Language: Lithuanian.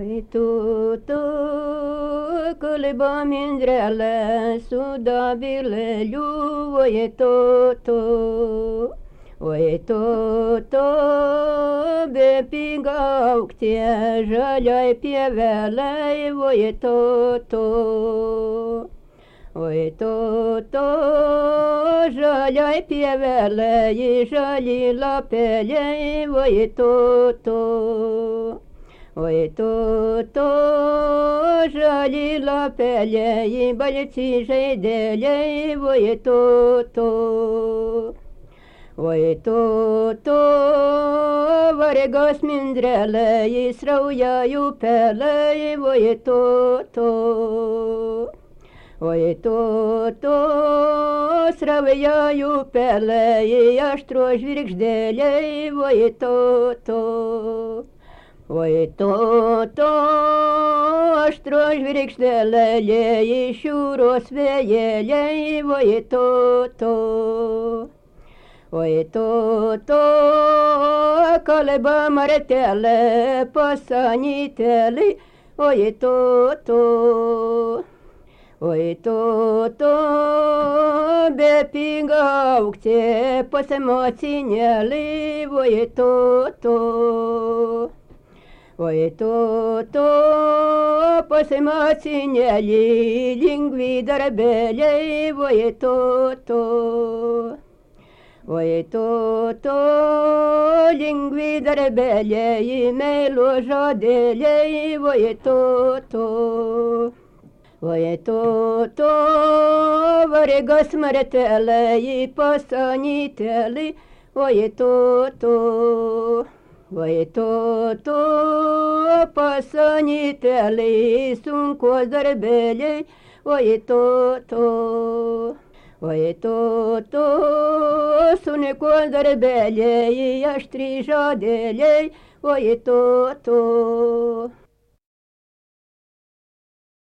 Oi tu, câlba mindrele, sudabileliu, oi tu, be pigauktie, žaliai pievelei, oi tu, žaliai pievelei, žali lapeliai, oi tu. Oi tu, žali lapeliai, balti žaideliai, oi tu. Oi tu, vargas mindreliai, srauja upeliai, oi tu. Oi tu, srauja upeliai, aštro žvirgždėliai, oi tu. Oi tu, aštro žvirgždėliai, šiūros vėjeliai, oi tu. Oi tu, kalba martelė, pasanytelė, oi tu. Oi tu, be pigauktie, pasimocinėlė, oi tu. Oi tu, pasimocinėlė, lingvi darbeliai, oi tu. Oi tu, lingvi darbeliai, meilo žodeliai, oi tu. Oi tu, vargas martelei, pasanytelei, oi tu. Oi tu, pasanytelei, sunkos darbeliai, oi tu. Oi tu, sunkos darbeliai, aštri žodeliai, oi tu.